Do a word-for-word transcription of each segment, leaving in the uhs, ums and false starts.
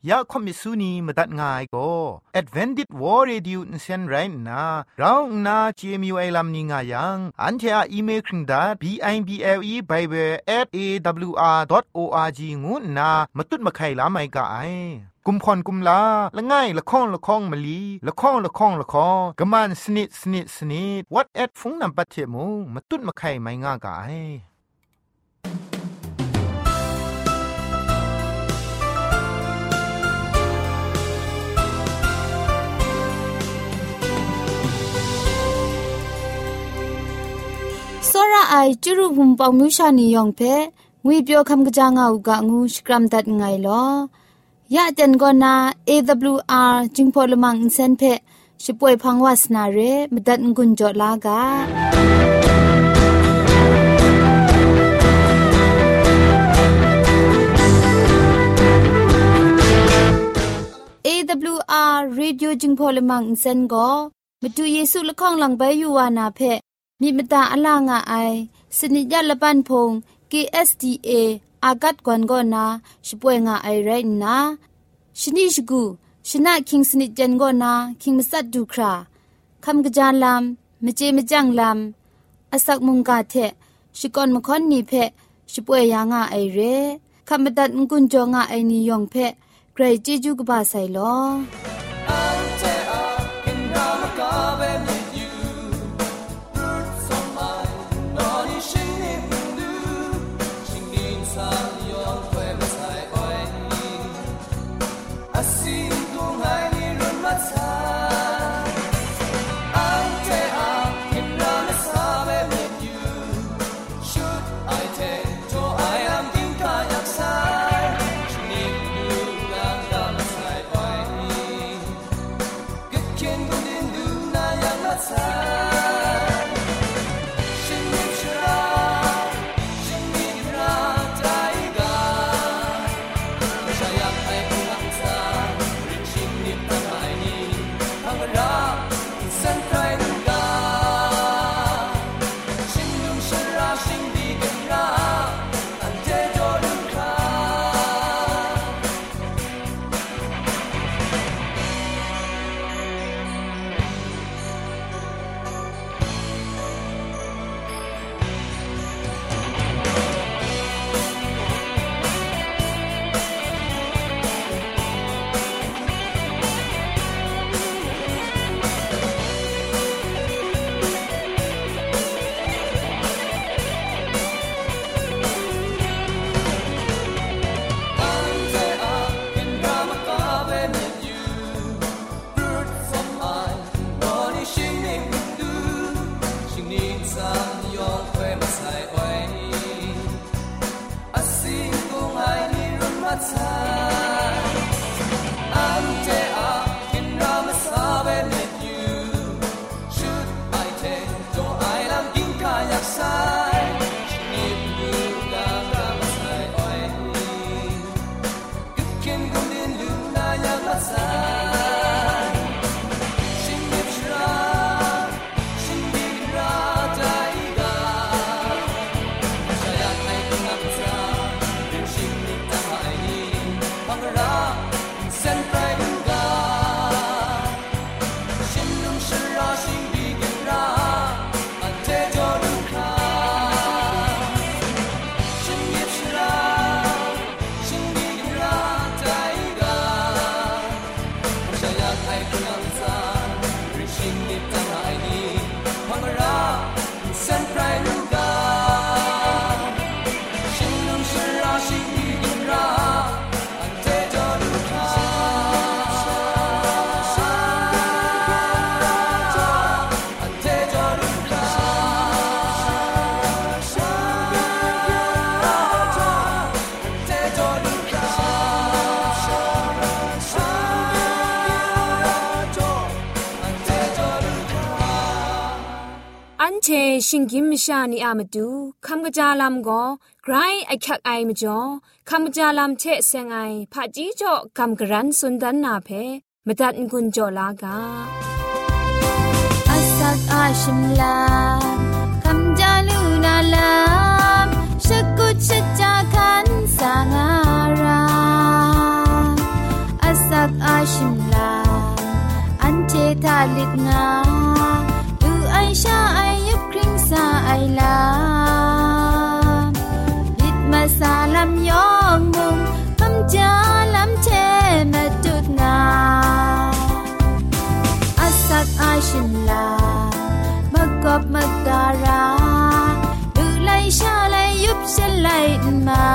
ยาคอมิสุนีมตัดง่ายก็ Advented War Radio นเซนไรนะเราหน้า จี เอ็ม ยู ไอ ลัมนิงายังอันเทออีเมลคิงดา บี ไอ บี แอล อี Bible แอท เอ ดับเบิลยู อาร์ ดอท โอ อาร์ จี งูนะมาตุดมาไข่ลาไม่กะไอกุมพรกุมลาละง่ายละข้องละข้องมะลีละข้องละข้องละข้องกะมันสนิดสนิดสนิด What at ฟงนำปัจเจมูมาตุดมาไข่ไม่ง่ากะไอစောရအိုင်ကျရုဘုံပေါမြူရှာနီယောင်ဖဲငွေပြောခမ်ကကြငါဥကငူစကရမ်ဒတ်ငိုင်လောยะเจนกอนา เอ ดับเบิลยู อาร์ จิงพอลมังอินเซนเพชิป่วยพังวาสนาเรมดัดงุนจอลากา เอ ดับเบิลยู อาร์ Radio จิงพอลมังอินเซนก็มาดูเยซูละข้องหลังใบยูวานาเพมีมตาอลางาไอสนิยะละปันพง เค เอส ดี เอ อากัดกวนกอนาชิป่วยงาไอไรนะชนิชกูชนะคิงสนิจันกอนาคิงมัสัดดูคราคำกระจานลำมเจมจังลำอาศักมุงกาเทชิกอนมคอนนีเพชิป่วยยางาไอเรคำบัดงกุนจงาไอนิยองเพไกรจีจูกบาไซลอเชชิงกิมชานีอามาดูคำกระจาลำก็ไกรไอคักไอมาจ่อคำกระจาลำเชเซงไอผาจีจ่อคำกระรันสุนดันนาเพมาตัดกุญจ่อลากาอาสักอาชิมลาคำจาลูนาลามชกุชจาคันสางาราอลิดงาดูไอชาไอยุบคริงซาไอลายิดมาซาลำยองมุงคำจาลำเชมาจุดงาอาสักไอชินลามากบมาการาดูไลชาไลยุบเชไลมา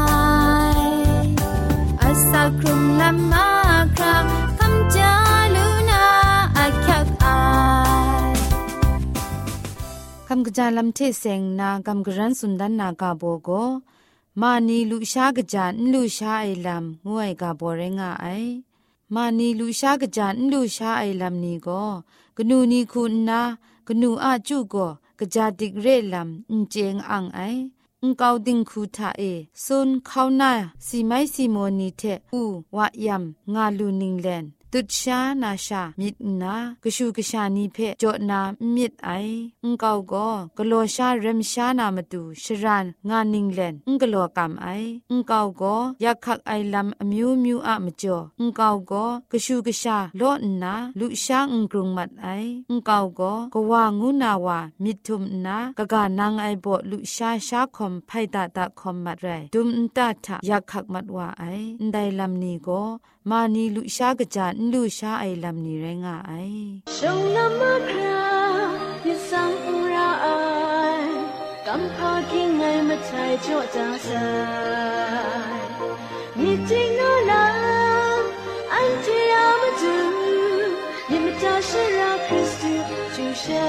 อาสักครุมลำมาคราคำจาลูนาอาคักอายคำกระจายลำเทเสงนากำกรันสุนดันนากาโบโกมานีลุชากระจานลุชาไอลำงวยกาโบเรงาไอมานีลุชากระจานลุชาไอลำนี้ก็กนูนีคุณนากนูอาจูก็กระจาดิกเรลำอินเจงอังไออุงกาวดิงคูทาเอซุนข้าวนาสีไม้สีโมนีเทอูวะยำงาลูนิงแลนตุดชานาชามิดนากชูกชานีเพจดนามิดไออุงกาวก็กโลชาเรมชานามาตูชรานงานิงแลนอุงกโลกำไออุงกาวก็ยักขักไอลำอมิวมิวอะมจ่ออุงกาวก็กชูกชาโลนาลุชาอุงกรุงมัดไออุงกาวก็กวางูนาวามิดทุมนากะกานางไอบ่ลุชาชาคอมไพตาตาคอมมัดไรดุมตาทะยักขักมัดว่าไอไดลำนี้ก็มานีลุชากะจานลุชาไอลำนี้แรงาไอชงลำมาครายิสังอุราไอกำพากิงไงมาไทยโจจาสายมีจริงโนลาอันที่ยามาดูยิมตาชราคริสตุจูชา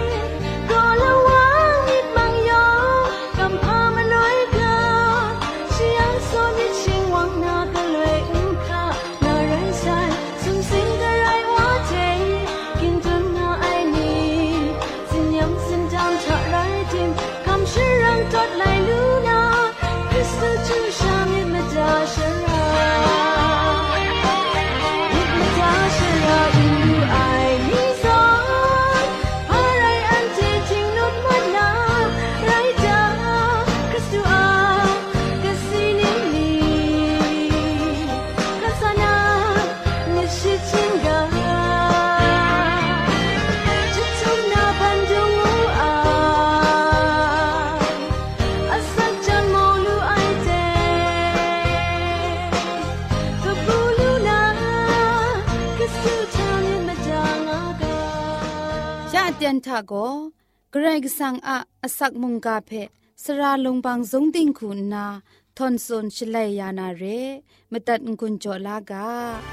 ชตียนทาโกเกรกสังอะอสักมุงกาเพสระลงบางสงติงคุณนาทอนซนชลัยยานาเรมตัดกุญจลากา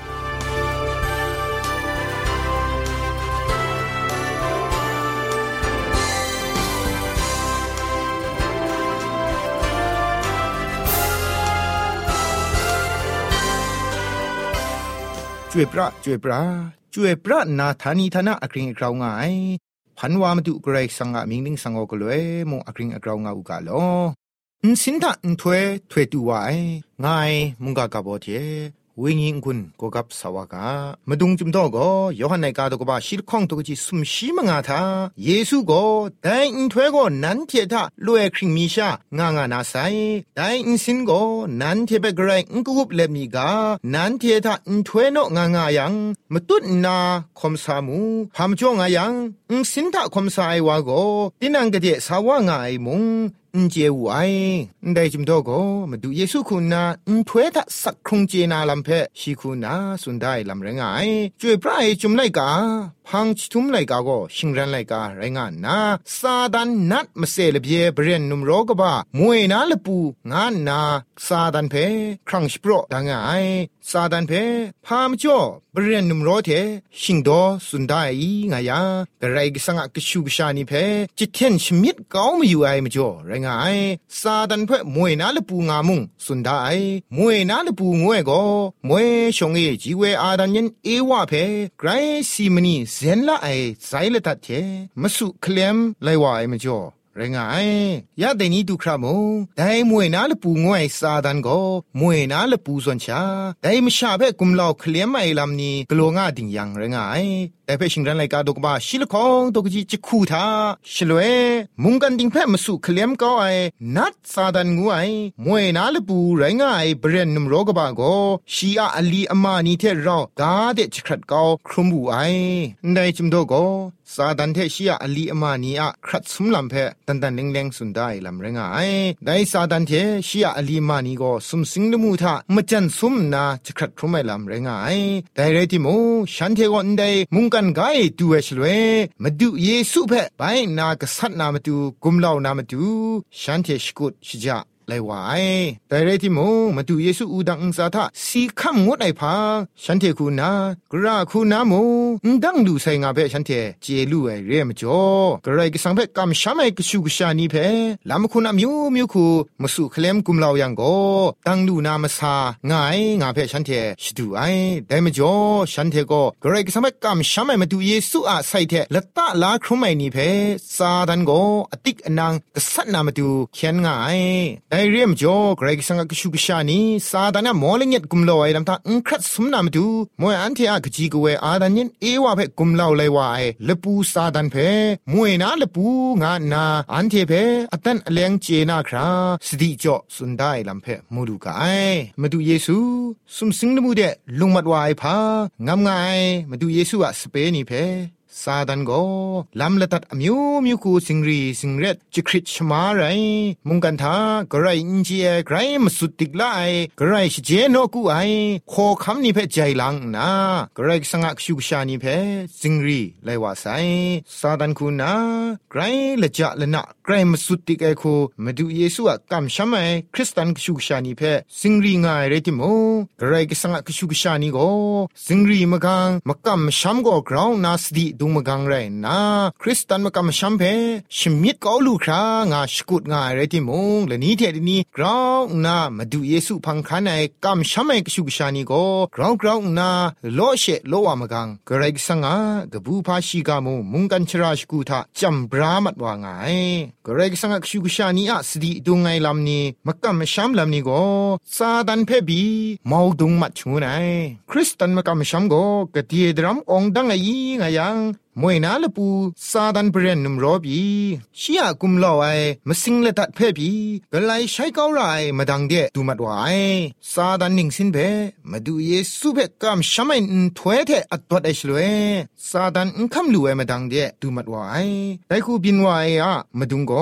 ช่วยพระช่วยพระช่วยพระนาธานีธนะอกริงอกราวงายพันวามาดูเกรกสังอะมิงดิงสังโอกเลยมงอกริงอกราวงาอุกาโลอินสินทะอินถวยถวยตัวไว้งายมุงกากาโบเทวิญญคุณกกับสวากามาดุงจุมโตก็ยอหันในกาตกบาชิลข้องตกจิสุมชีมงาทาเยซูก็ได้อินถวยก็นันเททะลวยคริงมีชางางานาไซได้อินสินก็นันเทเบกไรอินกุบเลมีกานันเททะอินถวยโนงางายังมาตุนนาคมสามูพามจ่องายังอินสินทะคมสายวาก็ตินังกะเดสาวางาไอมุงอินเจวไอได้จิมโตก็มาดูเยซูคุณนาอินถวยทะสักครุงเจนาลัมเพชีคุณนาสุนได้ลำแรงไอช่วยพระไอจุมไลกาพังชิทุมไลกาก็ชิงรันไลกาแรงานนาซาดันนัดมาเซลเบียเบรนนุมโรกบามวยนาลปูงานนาซาดันเพครั้งสโปรดังไอซาดันเพพามจ่อเบรนนุมโรเทชิงโดสุนได้งายากระไรกสังกชูกชานิเพจิเทนชมิดเกามาอยู่ไอมจ่อแรงไอซาดันเพมวยนาลปูงามุงสุนได้มวยนาลปูงวยก็มวยชงเอจีเวอาดันยันเอวาเพไกรซีมนีเซนละไอไซเลตัดเทมสุเคลมไลวาไอมจ่อแรงไอยาเดนี้ดูคราโมได้มวยนาลปูงวยซาดันก็มวยนาลปูส่วนชาได้มชาเพ่กุมเหล่าเคลียมไอลำนี้กลัวงาดิ่งยังแรงไอแต่เพ่ชิงรันไลกาดกบาชิลคองตกจีจิคูทาชลเวมุงกันดิ่งเพ่มสุเคลียมก็ไอนัดซาดันงวยมวยนาลปูแรงไอเบรนนุมโรกบาก็ชีอาอลีอามานีเทรอกาเดจครัดก็ครุมบูไอได้จิมโดก็ซาดันเทชีอาอลีอามานีอะครัดสมลำเพ่ตันตันเล็งๆสุดได้ลำแรงไอได้ซาดันเทชีอาอลีมานีก็สมสิงลมูทามจันสมนาจะครัดครุมไอลำแรงไอได้เรติโมฉันเทก่อนได้มุงกันไกดูเอชลเวมาดูเยซูเพ่ไปนากษัตริย์นามาดูกุมเหล่านามาดูฉันเทชกุดชิจาไลวายแต่เรติโมมาดูเยซูอูดังอุซาทะสีคำงดไอพาฉันเทคูนากราคูนาโมดังดูใส่งาเพ่ฉันเทเจลูไอเรียมจ่อกระไรก็สังเพ่กำชามไอกชูกชานีเพ่ลำคุณามิวมิวคูมาสู่เคลมกุมเหล่ายังโกดังดูนามาซางายงาเพ่ฉันเทชดูไอได้มาจ่อฉันเทก็กระไรก็สังเพ่กำชามไอมาดูเยซูอาใส่เทละตะลาครุมไอนี่เพ่ซาดันโกอติกอนังกษัตริย์นามาดูเขียนงายไอเรียมจ่อเกรกสังกชูกชานีซาดานมอลเงียดกุมลอยลำตาอุครัดสมนามาดูมวยอันเทียกจีกเวอาดันยินเอวาเพกุมลาวเลวายเลปูซาดันเพมวยนาเลปูงานาอันเทเพอตันเลียงเจนาคราสติจ่อสุนได้ลำเพมูดูกายมาดูเยซูสุมสิงลมูเดลุงมัดวายพางามงายมาดูเยซูอะสเปนีเพซาดันโกลำละตัดอมิวมิวคูสิงรีสิงเรดจิคริชมาไรมุงกันทากระไรอินเจียไกรมสุดติกไลกระไรชิเจโนกูไอโคคำนี้เพใจลังนากระไรสังกชูกชานีเพสิงรีไลวาไซซาดันคูนาไกรละจะละนะไกรมสุดติกไอโคมาดูเยซูอะกำชามไอคริสตันชูกชานีเพสิงรีงายเรติโมกระไรสังกชูกชานีโกสิงรีมกังมกำชามโกกราวนาสติดุมกังไรนะคริสตันมากำชัมเพชมิดก็ลูครางาสกุดงาไรที่มงและนี้เทดีนี้กราวนามาดูเยซูพังคันไอกำชัมไอกชุกชานีก็กราวกราวนาโลเชโลวามังกระไรสังกบูพาชิกามูมุงกันชราสกุทาจำบรามัดว่าไงกระไรสังกชุกชานีอะสติดุงไงลำนี้มากำชัมลำนี้ก็ซาดันเพบีมาวดุงมัดชูไงคริสตันมากำชัมก็กะเทียดรำองดังไงยี่ไงยังมวยนาลปูซาดันเบรนนุมรอบีชียกุมลอไอมาสิงเลตัดเพบีกะไลใช้เกาไรมาดังเดดูมัดวายซาดันนิงสินเพมาดูเยซูเพกามชะมัยนถวยเทอัดตวดไอชลเวซาดันคำลูไอมาดังเดดูมัดวายไดคูบินวายอะมาดุงโก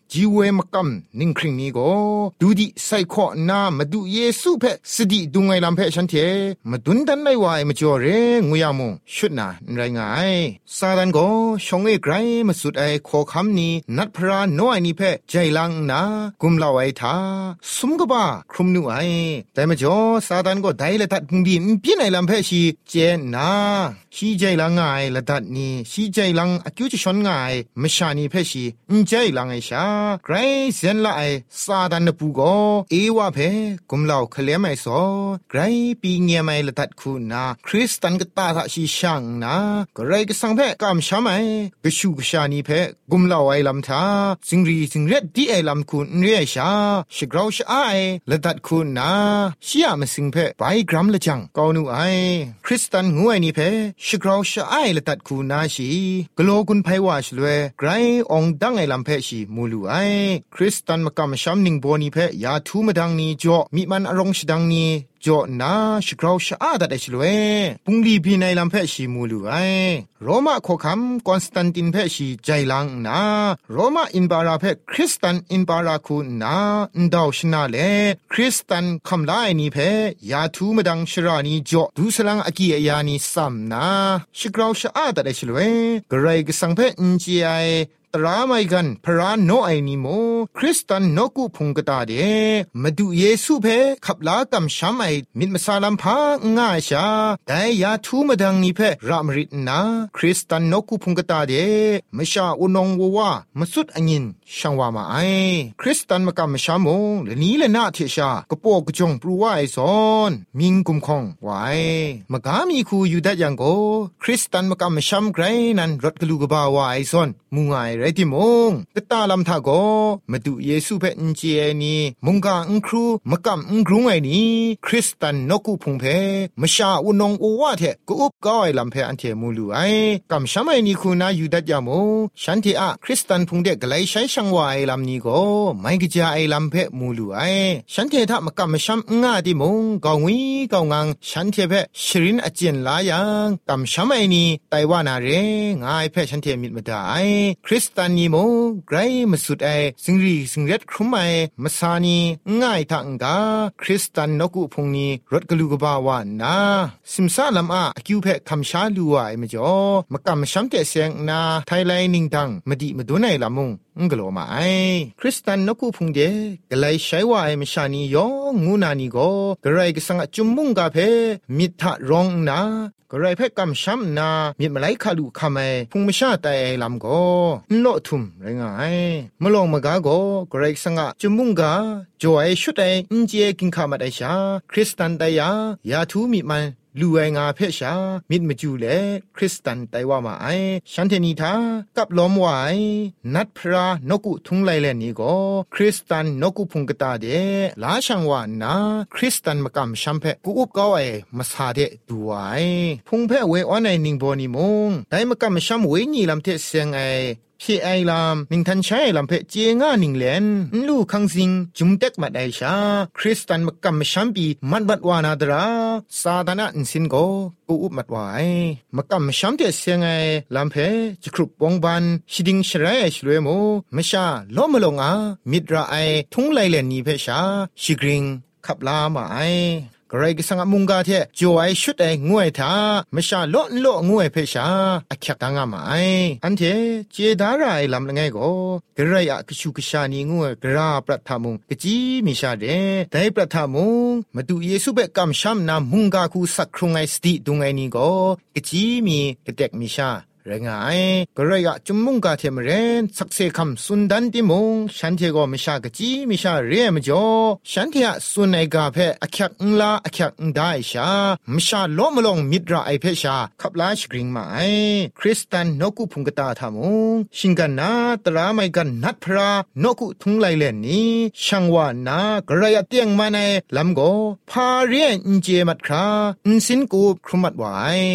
จีเวมกำนิงคริงนี้ก็ดูดิไซข้อนามาดูเยซูเพสติดุงไงลำเพฉันเทมาดุนดันไม่ไหวมาจ่อเรงุยามงชุดน่ะไรไงซาดันก็ชงเอไกรมาสุดไอขอคำนี้นัดพระน้อยนี่เพใจลังนะกุมเล่าไอท่าสุมกบ้าครุมนูไอแต่มาจ่อซาดันก็ได้ละตัดพุงบีมเปียนไอลำเพชีเจนนะชีใจลังไงละตัดนี้ชีใจลังอคิวจะชนไงไม่ชานีเพชีอินใจลังไอชาไกรเซนละไอซาดันนปูก็เอวาเพกุมเล่าเคลียไม่สอไกรปีเงียไม่ละตัดคุณนะคริสตันก็ตาทะชีช่างนะก็ไรก็สังเพกำช้ำไอกชูกชานีเพกุมเล่าไอลำท่าสิงรีสิงเร็ดดีไอลำคุณเรียชาชิกเราชาไอละตัดคุณนะชียมาสิงเพไปกรัมละจังกาวนูไอคริสตันงวยนี่เพชิกเราชาไอละตัดคุณนาชีกโลกุนไพวาชลเวไกรองดังไอลำเพชีมูลูไอคริสตันมากำช้ำนิงโบนี่เพยาทูมาดังนี้จ่อมีมันอารมณ์ชดังนี้จ่อนาชิกเราชาดัดไอชลเวปุงลีพีในลำเพชีมูลูไอโรมาโคคัมคอนสแตนตินเพชีใจลังนาโรมาอินบาราเพคริสตันอินบาราคูนาอินดาวชนาเลคริสตันคำลายนี้เพยาทูมาดังชรานีจ่อดูสลังอากียานีซัมนาชิกเราชาดัดไอชลเวกระไรก็สังเพอินจีไอตราไม่กันพระโนไอนิโมคริสตันนกุพุงกตาเดมาดูเยซูเพขับลากำช้ำไอมิดมาซาลัมพาง่ายชาแต่ยาทูมาดังนี้เพรามริตนาคริสตันนกุพุงกตาเดไม่ชาอุนงวัวมาสุดอังินช่างว่ามาไอคริสตันมากำช้ำมงและนี้และนาเทชากระโปกจงปรูว่าไอซอนมิงกุมคงไว้มากามีคูอยู่ได้ยังโกคริสตันมากำช้ำไกรนั้นรถกลูกบ่าวไอซอนมุงไอไรที่มงกตาลำทาโกมาดูเยซูเพนเจนีมุงกาอุครูมากำอุกรุงไอนี้คริสตันนกุพุงเพมชาอุนงอวาเทกุอุบก้อยลำเพอันเทมูลูไอกำช้ำไอนี้คูนาอยู่ดัดยามงฉันที่อะคริสตันพุงเด็กไลใช้ช่างว่าไอลำนี้โกไม่กจะไอลำเพมูลูไอฉันเทถ้ามากำช้ำง่าดิมงกองวีกองงังฉันเทเพชรินอเจนลายังกำช้ำไอนี้ไต้หวันอะไรง่ายเพฉันเทมิดมาได้คริสตันนีโมไกรมาสุดไอสิงรีสิงเร็ดครุมไอมาซานีง่ายทังกาคริสตันนกุพงนีรถกลูกบาวานาสิมซาลำอาคิวเพคำชาลูไอมาจ่อมากำช้ำเตเสียงนาไทยไลนิงดังมาดีมาดูในลำมงงกลัวมาไอคริสตันนกุพงเดกไลใช้ว่าไอมชานียองงูนานีโกกระไรก็สังจุมมุงกาเพมิทะรองนากระไรเพกำช้ำนามิดมาไลคาลูคำไอพุงมชาแต่ไอลำโกนโลทุมไรงายมลองมากาโกกระไรสังจุมมุงกาจ่อไอชุดไออินเจกินข้ามาได้ชาคริสตันไตยายาทูมิมันลูไองาเพชามิดมจูเลคริสตันไตว่ามาไอฉันเทนีทากับล้อมไว้นัดพระนกุทุงไลเลนี้ก็คริสตันนกุพุงกตาเดลาช่างว่านาคริสตันมากำชัมเพกูอุบก้าวไอมาซาเดดูไอพุงเพเวออนไอนิงบอนิมงได้มากำชัมเวนีลำเทเสียงไอพี่ไอลำนิงทันใช้ลำเพเจงานิงเลนลูคังซิงจุมเต็กมาได้ชาคริสตันมากำชัมปีมันบัดวานาดราซาดานะอินสินโกกูอุบมัดไว้มากำช้ำเตเสียงไงลำเพจะครุบวงบันชิดิงชรายชลวยโมไม่ชาล้อมลงอามิดราไอทุ่งไลเลนนี้เพชาชิกริงขับลามาไอกระไรก็สังมุงกาเทจ่อไอชุดไองวยท่าไม่ชาล้อล้องวยเพชาอักขตังอามาไออันเทเจดาไรลำละไงก็กระไรอะกชูกชานีงวยกราปรัทมุงกจีมิชาเดได้ปรัทมุงมาดูเยซูเบกำช้ำนามุงกาคูสักครุงไอสติดุงไอนี้ก็กจีมีกเต็กมิชาเรงไงก็ระยะจุมมุงกาเทมเรนสักเซคำสุนดันติมงฉันเทก็ไม่ชากจีไม่ชาเรียมจ่อฉันเทอะสุนไอกาเพอคักอุลาอคักอุได้ชาไม่ชาล้อมลงมิดราไอเพชาขับลาชกริงมาไอคริสตันนกุพุงกตาทามงชิงกันนาตราไม่กันนัดพระนกุทุงไลเลนนี้ช่างว่านากระยะเตียงมาในลำโกพาเรียนอินเจมัดคราอินสินกูครุมัดไว้ม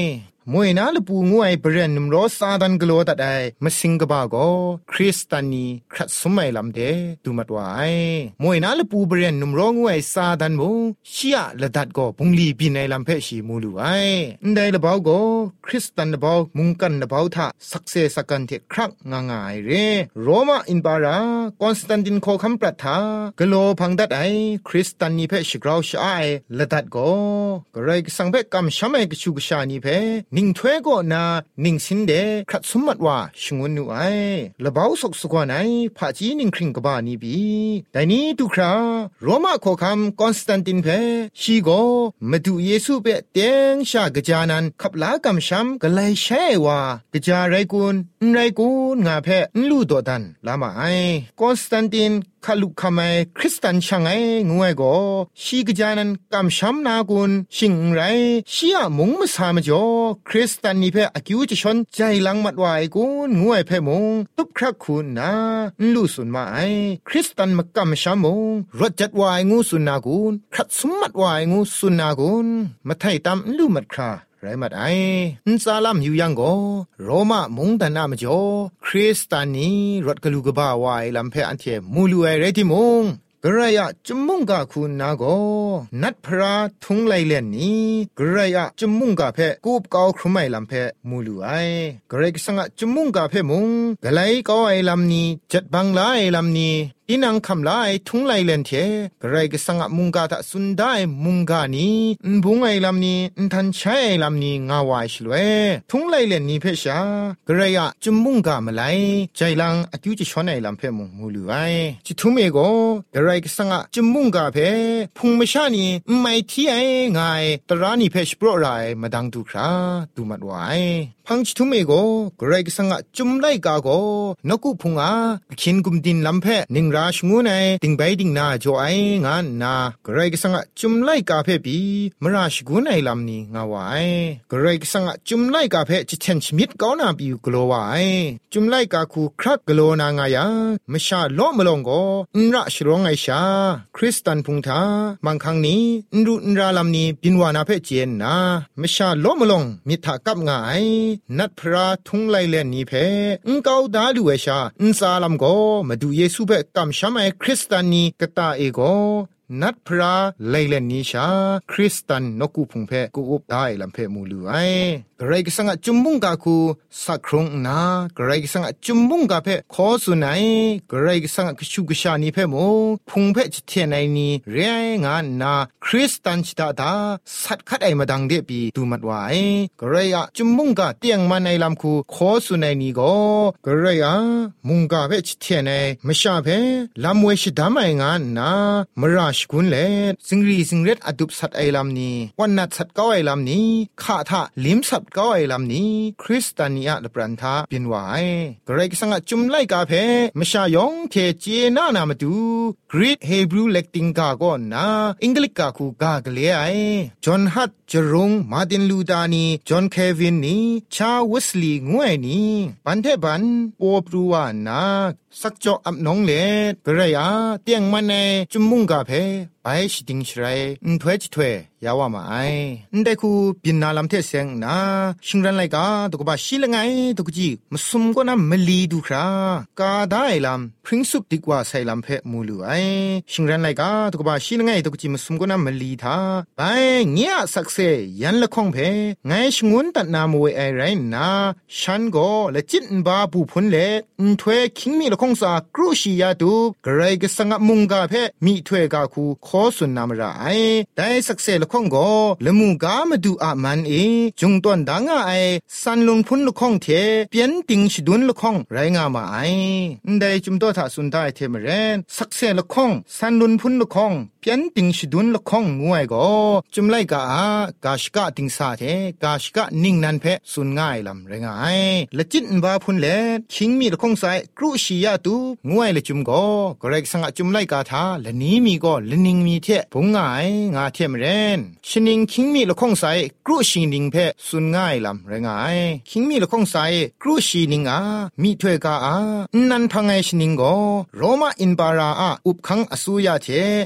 มวยนาละปูงวยเบรนนุมโรซาดันกโลตัดไอมาสิงกบาโกคริสตานีครัดสมัยลำเดดูมัดว่าไอมวยนาละปูเบรนนุมโรงวยซาดันมุชียละดัดโกบุงลีปีในลำเพชีมูลูไอได้ละบ่าวโกคริสตันละบ่าวมุงกันละบ่าวทะสักเซสักกันเทครักงางายเรโรมาอินบารากอนสแตนตินโคคัมปรัตถากโลพังดัดไอคริสตันนีเพชิกราวชาไอละดัดโกกระไรสังเพกัมชามเอกชูกชานีเพนิงถ้วยโกนานิงสินเดครัดสมมัดว่าชงวนนูไอละบ่าวสกสกวนไอพาจีนิงคริงกบานีบีแต่นี้ทุกคราโรมาโคคัมคอนสแตนตินเพชีโกมาดูเยซูเปเตียงชากะจานันขับลากำช้ำกะไลใช่ว่ากะจาไรกุนไรกุนงาเพลู่ตัวดันลามาไอคอนสแตนตินขลุกขมายคริสตันช่างไองวยโกชีกะจานันกำช้ำนากุนชิงไรชียมงมาสามจ่อคริสตันนี่เพอคิวจะชนใจลังมัดวายกุนงวยเพมงตุบครักคุณนาลู่สุนมาไอคริสตันมากำช้ำมงรถจัดวายงูสุนนากุนขัดสมมัดวายงูสุนนากุนมาไทยตามลู่มัดคราไรมัดไออินซาลัมอยู่ยังโกโรมามงดันนามจ่อคริสตานีรถกลูกบ้าวายลำเพออันเทมูลูไอเรติมงกระยะจมุงกาคุณนาโกนัดพระทุงไลเลนนี้กระยะจมุงกาเพกูบเกาครุไมลำเพมูลูไอกระยะสังะจมุงกาเพมุงกะไลเกาไอลำนี้จัดบังลาไอลำนี้อินังคำลายทุงไลเลนเทกระไรก็สังมุงกาตะสุนได้มุงกานีนบุงไอลำนี้นทันใช้ไอลำนี้งาวายชลเวทุงไลเลนนี้เพชากระไรจุมุงกามาไลใจลังอคิวจะชอนไอลำเพมุงมูลูไอจิทุเมโกกระไรก็สังจุมุงกาเพพุงมชานีไม่ที่ไอไงตรานีเพชโปรไรมาดังดูคราดูมัดวายพังจิทุเมโกกระไรก็สังจุมไลกาโกนกุพุงอาขินกุมดินลำเพนิงราชงูไนติงใบดิงนาจ่อไองานนากระไรก็สังจุมไลกาเพปีมราชกูไนลำนี้งาวายกระไรก็สังจุมไลกาเพจิเชนชมิดก้าวนาปิวกลัววายจุมไลกาคูครักกลัวนางายามชาล้อมลงโกนราชร้องไอชาคริสตันพุงทาบางครั้งนี้นรุนราลำนี้ปินวานาเพเจนนามชาล้อมลงมิถากับงายนัดพระทุงไลเลนนี้เพนเกาดาลูเอชาอินซาลัมโกมาดูเยซูเปกัมชามไอคริสตานีกตาเอโกนัดพระไลเลนนิชาคริสตันนกุพุงเพกุอุบได้ลำเพมูลูไอกระไรก็สังจุมมุงกาคูสักครงนากระไรก็สังจุมมุงกาเพขอสุนัยกระไรก็สังกชุกชานีเพมูพุงเพจเทนไอนีเรียงานนาคริสตันชิตาดาสัดคัดไอมาดังเดปีดูมัดวายกระไรอะจุมมุงกาเตียงมาในลำคูขอสุนัยนีโกกระไรอะมุงกาเพจเทนไอมชาเพลำเวชิดามไองานนามราชกุนเลสิงรีสิงเรดอดุบสัดไอลำนี้วันนัดสัดก้าวไอลำนี้ข้าทะลิมสัดก้าวไอลำนี้คริสตานีอะละปรันทาเป็นวายกระไรก็สังจุมไลกาเพมชายองเทเจนานามาดูกรีกเฮบรูเล็กติงกาก่อนนะอังกฤษกาคูกากเลียไอจอห์นฮัตจรงมาร์ตินลูธานีจอห์นเควินนี่ชาวิสลีงวยนี่ปันเทบันโอปรูวานาสักจออับน้องเลดกระไรอะเตียงมันในจุมมุงกาเพไปชิดิงชไรนถวยจิถวยยาวมาไอนได้คูปินนาลำเทเซงนะชิงรันไลกาตกบาชิลงไงตกจีมสุมก็นำมลีดูครากาได้ลำพริ้งสุบดีกว่าใส่ลำเพมูลูไอชิงรันไลกาตกบาชิลงไงตกจีมสุมก็นำมลีทาไปเงียสักเซยันละคงเพไงชงวนตัดนามวยไอไรนะฉันก็ละจิตบาปูพุนเลนถวยคิงมีละคงสากรูชิยาดูกระไรก็สังมุงกาเพมีถวยกาคูขอสุนนามระไอได้สักเซละคงก็ละมุงกามาดูอามันเอจงต้นดังไอสันลุนพุนละคงเทเปียนติงชิดุนละคงไรงามาไอได้จุมตัวถ้าสุนได้เทมเรนสักเซละคงสันลุนพุนละคงเปียนติงชิดุนละคงงวยก็จุมไลกากาชกะติงสาเทกาชกะนิ่งนันเพสุนง่ายลำไรงาไอละจิตบาพุนเลคิงมีละคงไซกรุชิยาตูงวยละจุมก็กระไรสังจุมไลกาทาละนี้มีก็ละนิงมีเทผงง่ายงาเทมเรนชนิงคิงมีละคงไซกรุชินิงเพสุนง่ายลำไรงาไอคิงมีละคงไซกรุชินิงอามีถวยกาอานันพังไอชนิงก็โรมาอินบาราอาอุบคังอสุยาเทมุงม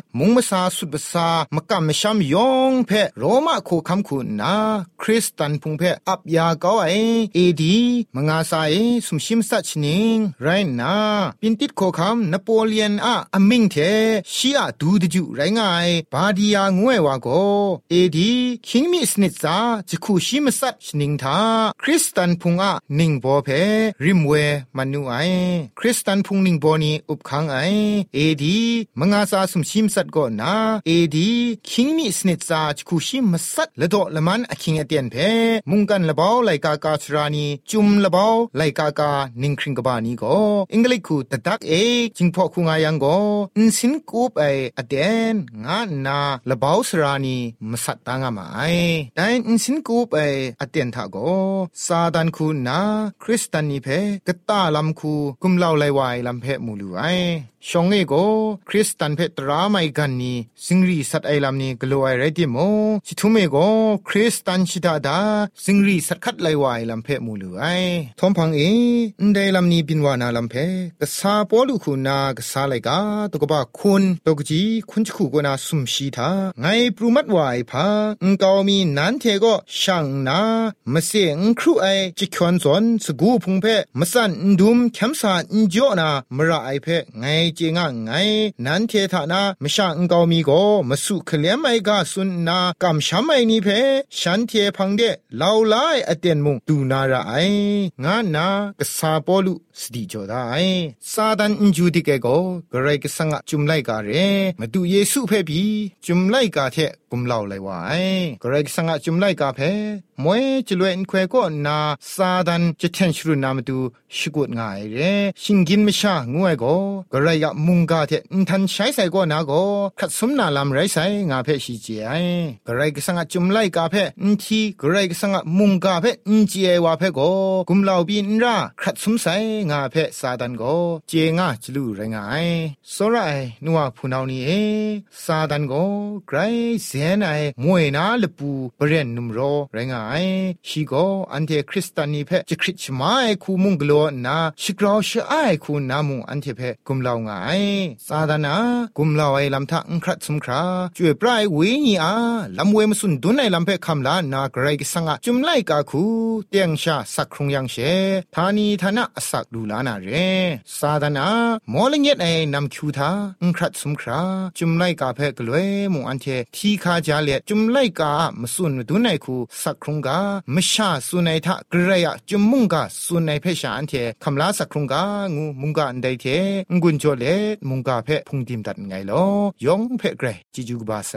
ซาสุดบซามกำมชัมยองเพโรมาโคคำคุณนาคริสตันพุงเพอับยาเกาไอเอดีมงาซาเอสุมชิมสัชนิงไรนาปินติดโคคำนโปเลียนอะอมิงเทชีอะดูดจูไรง่ายบาดียางวยว่าโกเอดีคิงมิสนิซาจิคูชิมสัชนิงทาคริสตันพุงอะนิงโบเพริมเวมันนูไอคริสตันพุงนิงโบนีอุบคังไอเอดีมงาซาสุมชิมสัตก็นาเอดีคิงมิสนิซาจิคูชิมสัตละโดละมันอะคิงเอเตียนเพมุงกันละเบาไลกากาชรานีจุมละเบาไลกากานิงคริงกบานีโกอังกฤษคูตะดักเอจิงพอคุงายังโกอินสินกูไปอเดนงานาละเบาสรานีมสัตตางามาไอแต่อินสินกูไปอเดนทาโกซาดันคูนาคริสตันนีเพกะตาลัมคูกุมลาวไลวายลัมเพมูลูไอชองเอโกคริสตันเพตราไมกันนีสิงรีสัตไอลัมนีกลัวไอเรดิโมชิทุเมโกคริสตันชิดาดาสิงรีสัตคัดไลวายลัมเพมูลูไอทอมพังเออินไดลัมนีบินวานาลัมเพกะซาปอลุคูนากะซาไลกาตกบะคุณตกจีคุณจคูกนาสุมชีทาไงปรุมัดวายพาอุงกาวมีนันเทโกช่างนามะเสงครูไอจิควนซอนสกูพุงเพมะสันดุมแคมซาอินโจนามระไอเพไงเจงะไงนันเททานามะชะอุงกาวมีโกมะสุคะเลมไอกาสุนนากำชัมไอนีเพฉันเทพังเดลาวลายอเตียนมุงตูนาระไองานากะซาปอลุสติจอดาไอซาดันอินจูดิเกโกกะไรกะสังะจุมไลกาเรมะตุเยซูเพบีจุมไลกาเทกุมลาวไลวายกะไรกะสังะจุมไลกาเพมวยจิลเวอินเควโกนาซาดันจะเทนชรุนามะตุชิกุดงายเรชิงกินมะชางวยโกกะไรกะมุงกาเทอินทันใช้ไสโกนาโกคัดสุมนาลามไรไสงาเพชิเจไอกะไรกะสังะจุมไลกาเพอินทีกะไรกะสังะมุงกาเพอินเจวาเพโกกุมลาวบินราคัดสุมไสงาเพซาดันโกเจงาจลูไรงายโซไรนัวพูนาวนีเอซาดันโกไกรเซนไอมวยนาลปูเบรนนุมโรไรงายชีโกอันเทคริสตานีเพจะคริชมาไอคูมุงกโลนาชิกราวชไอคูนามุงอันเทเพกุมลาวงายซาดานากุมลาวไอลำทะอังครัดสมคราช่วยปลายเวนีอาลำเวมสุนดุนไอลำเพคำลานากไรกิสังะจุมไลกาคูเตียงชาสักครุงยังเชทานีทานะสักดูลานาเรซาดานามอลเงยไอนำคิวทาอังครัดสมคราจุมไลกาเพกลวยมุงอันเททีคาจาเลจุมไลกามสุนดุนไอคูสักครุงกามชาสุนัยทะกระยะจุมมุงกาสุนัยเพชาอันเทคำลาสักครุงกางูมุงกาอันใดเทงุนโจเลมุงกาเพพุงติมตัดไงลอยองเพเกรจิจูกบาไซ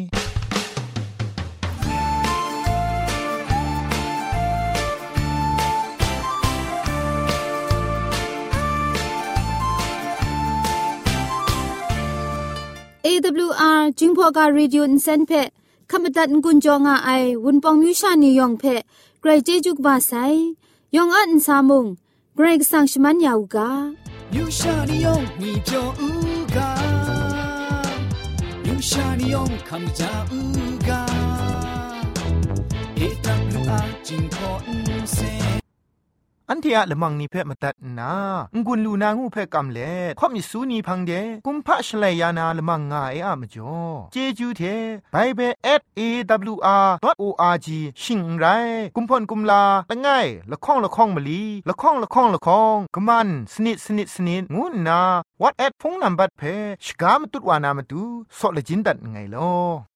เอ ดับเบิลยู อาร์ จิงพอกา Radio Insen เพขมตัดกุญจงาไอวุนปองมิวชานียองเพไกรเจจุกบาไซยองอันซามุงไกรกสังชมันยาวกามิวชานียองมีเปียวอูกามิวชานียองคำจาอูกา เอ ดับเบิลยู อาร์ จิงพออินเซอันเทียละมังนิเพ่มาตัดนางุนลูนางูเพ่กำเล่ข่อมิสูนีพังเดกุมพะชลัยยานาละมังงาเออะมจ่อเจจูเทไบเบิล แอท เอ ดับเบิลยู อาร์ ดอท โอ อาร์ จี ชิงไรกุมพ่นกุมลาละง่ายละข้องละข้องมะลีละข้องละข้องละข้องกะมันสนิดสนิดสนิดงูนาวัดแอดพงนัมบัดเพ่ชกามตุดวานามตุซอเลจินดัดไงลอ